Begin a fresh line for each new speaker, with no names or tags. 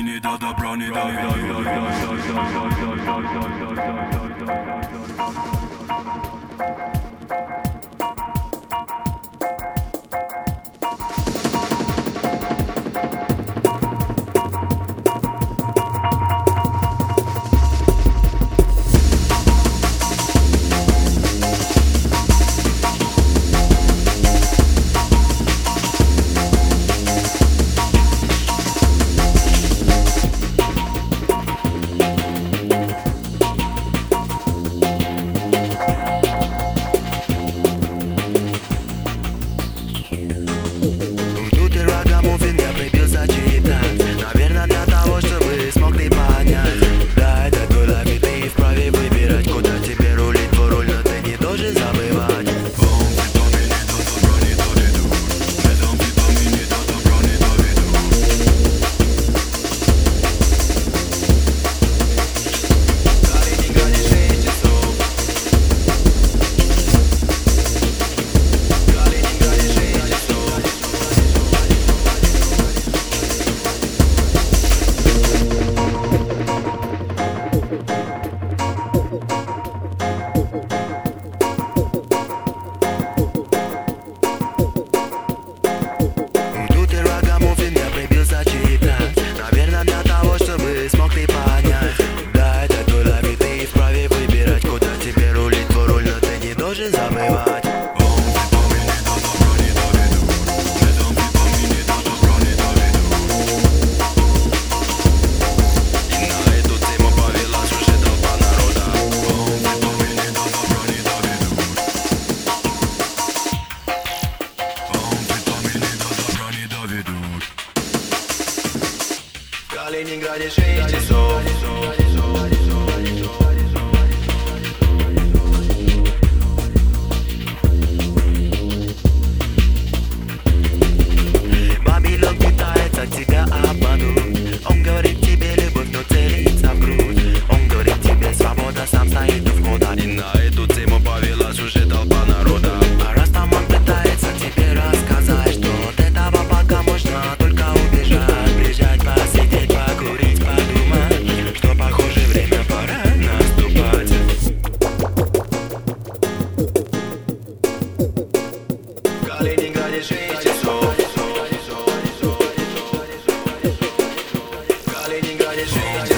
не до добра, не до.
Наверное, для того, чтобы смог ты понять. Да, это твой лайф, и ты вправе выбирать, куда тебе рулить, твой руль, но ты не должен забывать. Наверное, для того, чтобы смог ты понять. Да, это твой лайф, и ты вправе выбирать, куда тебе рулить, твой руль, но ты не должен забывать. В Калининграде 6 часов. Вавилон пытается тебя обмануть. Он говорит тебе любовь, но целится в грудь. Он говорит тебе свобода, сам стоит у входа. И на эту тему повелась уже толпа народа. А раз там он пытается тебе рассказать, что от этого пока можно только убежать, бежать, посидеть, покурить, подумать, что похоже время пора наступать. В Калининграде 6 часов. В Калининграде 6 часов.